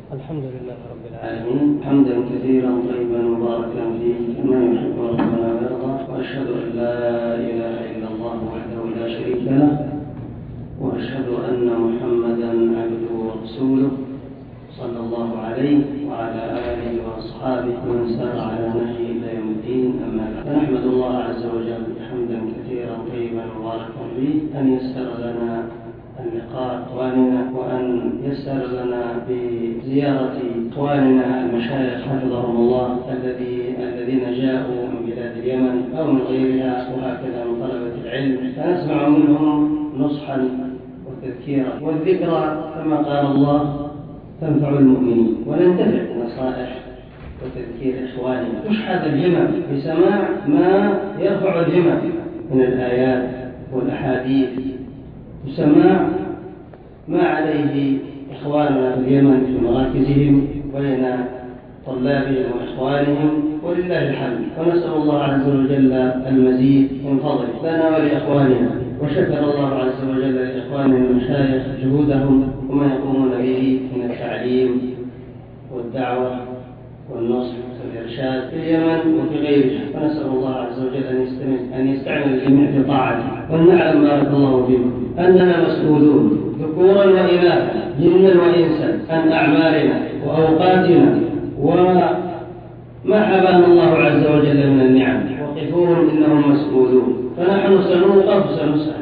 الحمد لله رب العالمين حمدا كثيرا طيبا مباركا فيه كما يحب ربنا ويرضى، وأشهد أن لا إله إلا الله وحده لا شريك له، وأشهد أن محمدا عبده ورسوله صلى الله عليه وعلى آله وأصحابه ومن سار على نهجه إلى يوم الدين. أما بعد، فنحمد الله عز وجل حمدا كثيرا طيبا مباركا فيه أن يسر لنا اللقاء إخواننا، وأن يسر لنا بزيارة إخواننا المشايخ حفظهم الله الذين جاءوا من بلاد اليمن أو من غيرها، وهكذا من طلبة العلم، فنسمع منهم نصحا وتذكيرا. والذكرى كما قال الله تنفع المؤمنين، وننتفع بنصائح وتذكير إخواننا. تشحذ الهمم بسماع ما يرفع الهمم من الآيات والأحاديث، وسماع ما عليه إخواننا في اليمن في مراكزهم بين طلابهم وإخوانهم، ولله الحمد. ونسأل الله عز وجل المزيد من فضله لنا ولإخواننا، وشكر الله عز وجل لإخواننا المشايخ جهودهم وما يقومون به من التعليم والدعوة والنصح والإرشاد في اليمن وفي غيرها. ونسأل الله عز وجل أن يستعمل الجميع في طاعته. ونعلم بارك الله فيكم أننا مسؤولون ذكورا وإناثا جنا وإنسا عن أعمالنا وأوقاتنا وما حبانا الله عز وجل من النعم. وقفوهم إنهم مسؤولون، فنحن سنوقف سنسأل.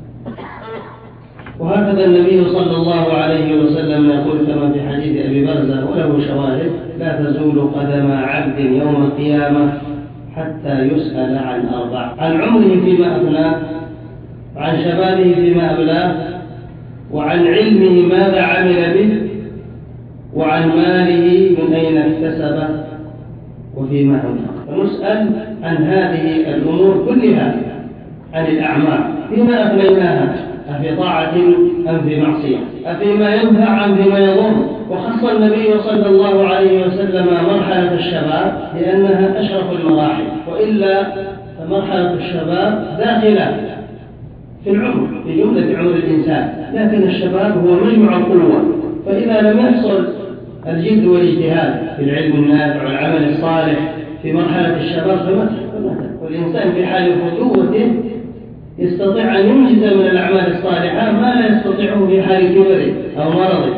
وهكذا النبي صلى الله عليه وسلم يقول كما في حديث أبي برزة وله شواهد: لا تزول قدم عبد يوم القيامة حتى يسأل عن أربع: عن عمره فيما أفناه، وعن شبابه فيما أبلاه، وعن علمه ماذا عمل به، وعن ماله من أين اكتسبه، وفيما أنفق. فنسأل عن هذه الأمور كلها، عن الأعمال فيما أفنيناها، أفي طاعة أم في معصية، أفيما ينفع أم فيما يضر. وخص النبي صلى الله عليه وسلم مرحلة الشباب لأنها أشرف المراحل، وإلا فمرحلة الشباب داخلة في العمر، في جملة عمر الإنسان، لكن الشباب هو مجمع القوة. فإذا لم يحصل الجد والاجتهاد في العلم النافع والعمل الصالح في مرحلة الشباب فمتى. والإنسان في حال فتوته يستطيع أن ينجز من الأعمال الصالحة ما لا يستطيعه في حال كبره أو مرضه.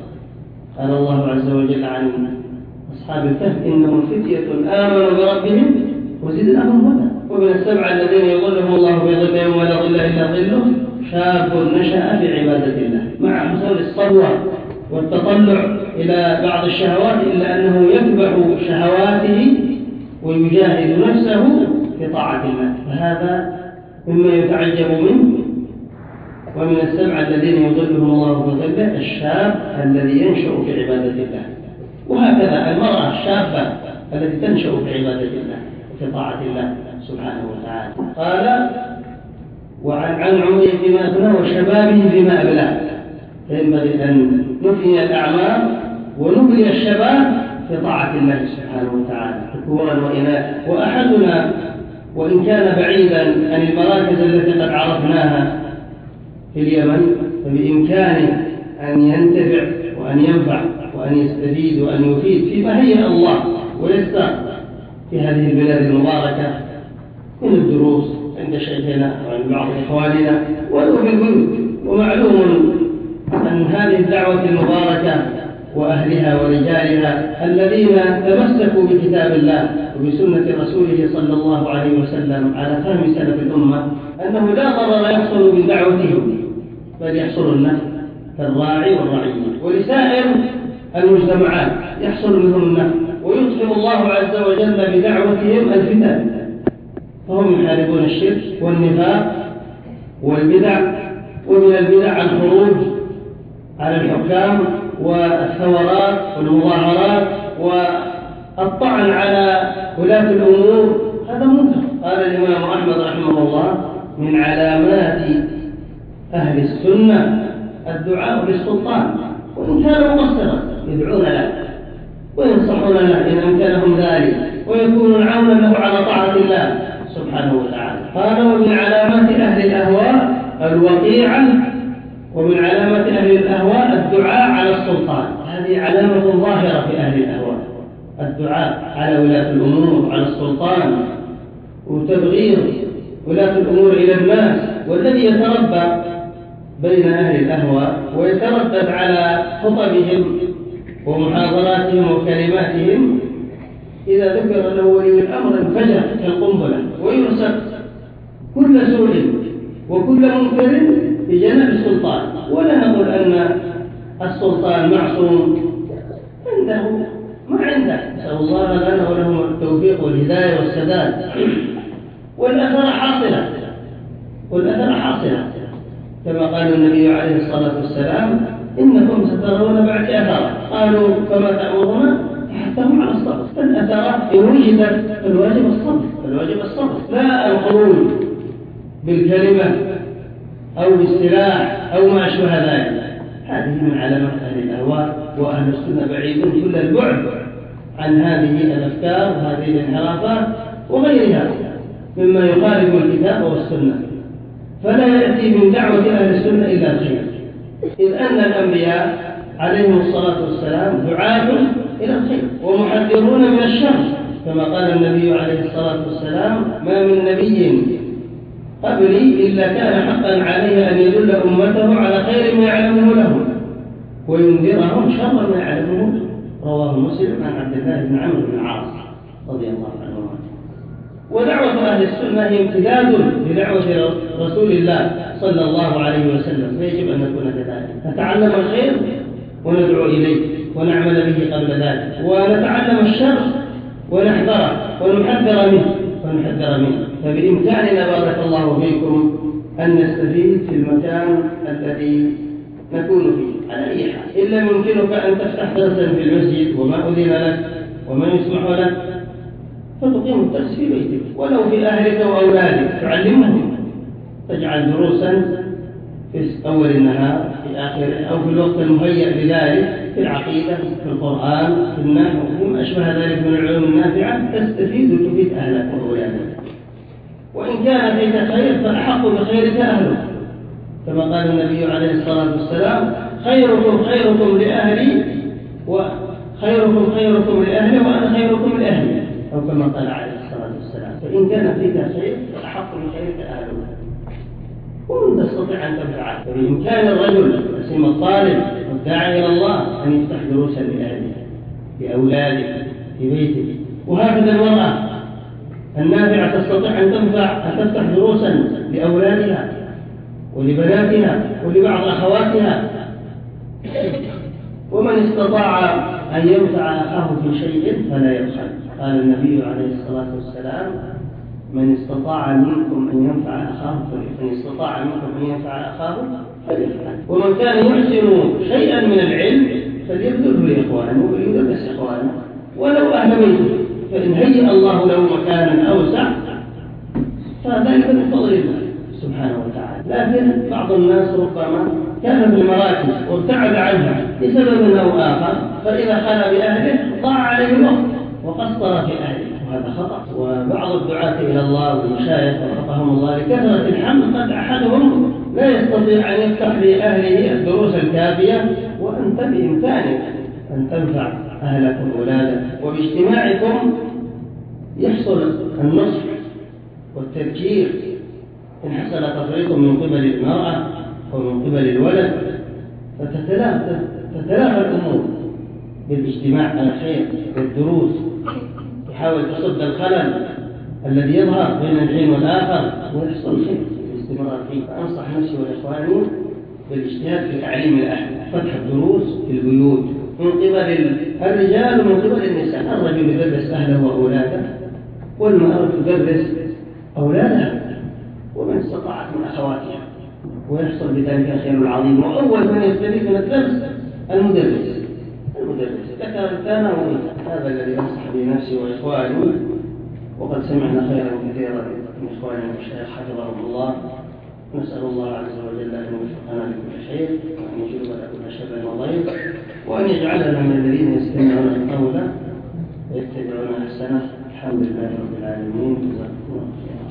قال الله عز وجل عن أصحاب الكهف: إنهم فتية آمنوا بربهم وزدناهم هدى. ومن السبع الذين يظلهم الله في ظله يوم لا ظل إلا ظله شاب نشأ في عبادة الله، مع حصول الصبوة والتطلع إلى بعض الشهوات، إلا أنه يكبح شهواته ويجاهد نفسه في طاعة الله، فهذا مما يتعجب منه. ومن السبع الذين يظلهم الله في ظله الشاب الذي ينشأ في عبادة الله. وهكذا المرأة الشابة التي تنشأ في عبادة الله وفي طاعة الله سبحانه وتعالى. قال: وعن عمره فيما أفناه وشبابه فيما أبلاه. فينبغي أن نفني الأعمار ونبلي الشباب في طاعة الله سبحانه وتعالى ذكورا وإناثا. وأحدنا وإن كان بعيدا عن المراكز التي قد عرفناها في اليمن، فبإمكانه أن ينتفع وأن ينفع وأن يستفيد وأن يفيد فيما هيأ الله ويسر في هذه البلاد المباركة من الدروس عند شيخنا وعند بعض إخواننا ولو في البيوت. ومعلوم أن هذه الدعوة المباركة وأهلها ورجالها الذين تمسكوا بكتاب الله وبسنة رسوله صلى الله عليه وسلم على فهم سلف الأمة، أنه لا ضرر يحصل من دعوتهم، بل يحصل النفع كالراعي والرعية. ولسائر المجتمعات يحصل منهم النفع، ويدخل الله عز وجل بدعوتهم الفتن، فهم يحاربون الشرك والنفاق والبدع. ومن البدع الخروج على الحكام والثورات والمظاهرات والطعن على ولاة الأمور، هذا منكر. قال الإمام أحمد رحمه الله: من علامات أهل السنة الدعاء بالسلطان، وإن كان مقصرا يدعون له وينصحون له إن أمكنهم ذلك، ويكونون عونا له على طاعة الله سبحانه وتعالى. قال: ومن علامات أهل الأهواء الوقيعة، ومن علامات أهل الأهواء الدعاء على السلطان. هذه علامة ظاهرة في أهل الأهواء، الدعاء على ولاة الأمور وعلى السلطان وتبغير ولاة الأمور إلى الناس. والذي يتربى بين أهل الأهواء ويتردد على خطبهم ومحاضراتهم وكلماتهم إذا ذكر له ولي الأمر انفجر كالقنبلة ويرسل كل سوء وكل منكر بجانب السلطان. ولا نقول أن السلطان معصوم، عنده ما عنده، نسأل الله لنا ولهم التوفيق والهداية والسداد. والأثر حاصلة كما قال النبي عليه الصلاة والسلام: إنكم سترون بعد أثر. قالوا: فما تأمرنا؟ حثهم على الصبر. فالأثر إن وجدت الواجب الصبر، لا الخروج بالكلمة أو بالسلاح أو ما أشبه ذلك. هذه من علامات أهل الأهواء، وأهل السنة بعيدون كل البعد عن هذه الأفكار وهذه الانحرافات وغيرها مما يخالف الكتاب والسنة. فلا يأتي من دعوة أهل السنة إلا الخير، إذ أن الأنبياء عليهم الصلاة والسلام دعاة إلى الخير ومحذرون من الشر، كما قال النبي عليه الصلاة والسلام: ما من نبي قبلي إلا كان حقا عليه أن يدل أمته على خير ما يعلمه لهم وينذرهم شر ما يعلمه. رواه مسلم عن عبد الله بن عمرو بن العاص رضي الله عنهما. ودعوة أهل السنة هي امتداد لدعوة رسول الله صلى الله عليه وسلم، فيجب أن نكون كذلك، نتعلم الخير وندعو إليه ونعمل به قبل ذلك، ونتعلم الشر ونحذره ونحذر منه. فبإمكاننا بارك الله فيكم أن نستفيد في المكان الذي نكون فيه على أي حال. إن لم يمكنك أن تفتح درسا في المسجد وما أذن لك وما يسمح لك، فتقيم الدرس في بيتك ولو في أهلك وأولادك، تعلمهم، تجعل دروسا في أول النهار في آخره أو في الوقت المهيأ لذلك، في العقيدة، في القرآن، في النحو وما أشبه ذلك من العلوم النافعة، تستفيد وتفيد أهلك وأولادك. وإن كان فيك خير فأحق بخيرك أهلك، كما قال النبي عليه الصلاة والسلام: خيركم لأهلي خيركم لأهلي وأنا خيركم لأهلي، أو كما قال عليه الصلاة والسلام. فإن كان فيك خير فأحق بخيرك أهلك وأن تستطيع أن تفعل. فبإمكان الرجل سيم الطالب والداعي إلى الله أن يفتح دروسا لأهله لأولاده في بيته. وهكذا المرأة النافعة تستطيع أن تفتح دروسا لأولادها ولبناتها ولبعض أخواتها. ومن استطاع أن ينفع أخاه في شيء فلا يبخل. قال النبي عليه الصلاة والسلام: من استطاع منكم أن ينفع أخاه فليفعل. ومن كان يحسن شيئا من العلم فليبذله لإخوانه وليدرس إخوانه ولو أهل بيته، فإن هيئ الله له مكانا أوسع فذلك من فضل الله سبحانه وتعالى. لكن بعض الناس ربما كان في المراكز وابتعد عنها لسبب أو آخر، فإذا خلا بأهله ضاع عليه الوقت وقصر في أهله، وهذا خطأ. وبعض الدعاة إلى الله والمشايخ وفقهم الله لكثرة الحمل قد أحدهم لا يستطيع أن يفتح لأهله الدروس الكافية، وأنت بإمكانك أن تنفع أهلك وأولادك، وباجتماعكم يحصل النصح والتذكير. إن حصل تفريط من قبل المرأة أو من قبل الولد فتتلافى الأمور بالاجتماع على الخير والدروس، يحاول تصد الخلل الذي يظهر بين الحين والآخر ويحصل خير بالاستمرار فيه. فأنصح نفسي والإخواني بالاجتهاد في تعليم الأهل، فتح الدروس في البيوت من قبل الرجال ومن قبل النساء. الرجل يدرس أهله وأولاده، والمرأة تدرس أولادها ومن استطاعت من أخواتها، ويحصل بذلك الخير العظيم. وأول من يستفيد من الدرس المدرس ذكر كان وإنثى. هذا الذي أنصح به نفسي وإخواني، وقد سمعنا خيرا كثيرا من إخواننا المشايخ حفظهم الله. نسأل الله عز وجل أن يوفقنا لكل خير وأن يجلبنا كل شر وضيق، وأن يجعلنا من الذين يستمعون القول ويتبعون أحسنه. الحمد لله رب العالمين. جزاكم الله خيرا.